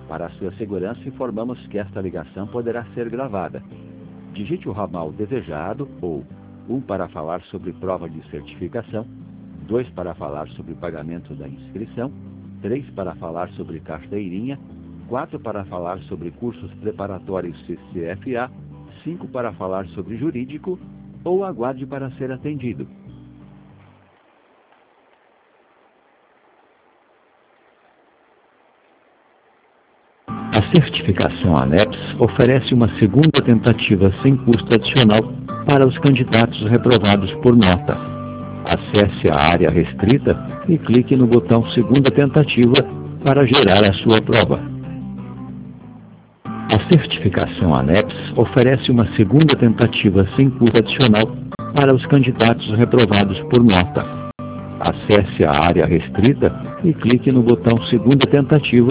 Para a sua segurança, informamos que esta ligação poderá ser gravada. Digite o ramal desejado ou 1 para falar sobre prova de certificação, 2 para falar sobre pagamento da inscrição, 3 para falar sobre carteirinha, 4 para falar sobre cursos preparatórios CCFA, 5 para falar sobre jurídico, ou aguarde para ser atendido. A certificação ANEPS oferece uma segunda tentativa sem custo adicional para os candidatos reprovados por nota. Acesse a área restrita e clique no botão Segunda Tentativa para gerar a sua prova. A certificação ANEPS oferece uma segunda tentativa sem custo adicional para os candidatos reprovados por nota. Acesse a área restrita e clique no botão Segunda Tentativa